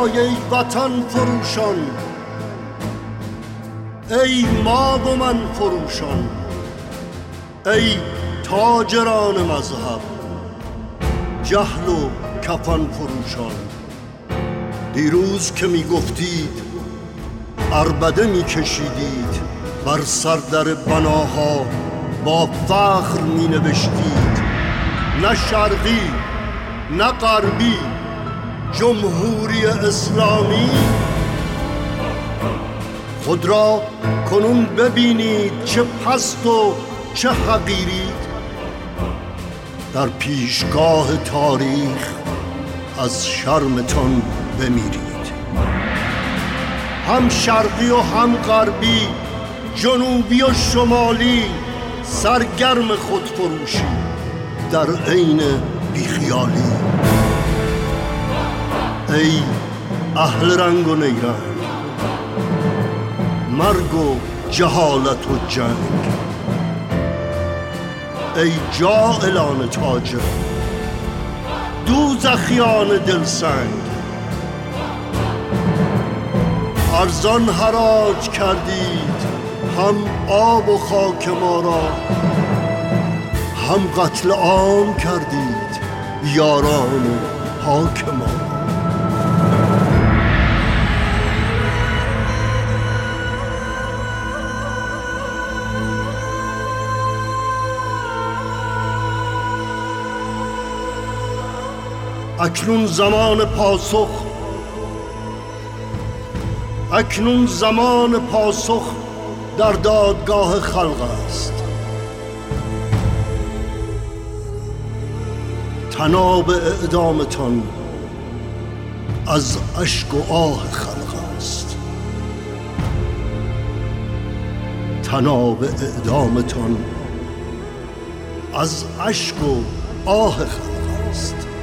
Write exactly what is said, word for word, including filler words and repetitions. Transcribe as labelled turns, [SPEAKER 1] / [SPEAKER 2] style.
[SPEAKER 1] های ای وطن فروشان، ای ما و من فروشان، ای تاجران مذهب، جهل و کفن فروشان. دیروز که می گفتید عربده می کشیدید، بر سر در بناها با فخر می نوشتید نه شرقی نه غربی جمهوری اسلامی. خود را کنون ببینید چه پست و چه حقیرید، در پیشگاه تاریخ از شرمتان بمیرید. هم شرقی و هم غربی، جنوبی و شمالی، سرگرم خودفروشی در عین بیخیالی. ای اهل رنگ و نیرنگ، مرگ و جهالت و جنگ، ای جاهلان تاجر، دوزخیان دلسنگ. ارزان حراج کردید هم آب و خاک ما را، هم قتل عام کردید یاران و پاک ما را. اکنون زمان پاسخ، اکنون زمان پاسخ در دادگاه خلق است. طناب اعدامتان از اشک و آه خلق است. طناب اعدامتان از اشک و آه خلق است.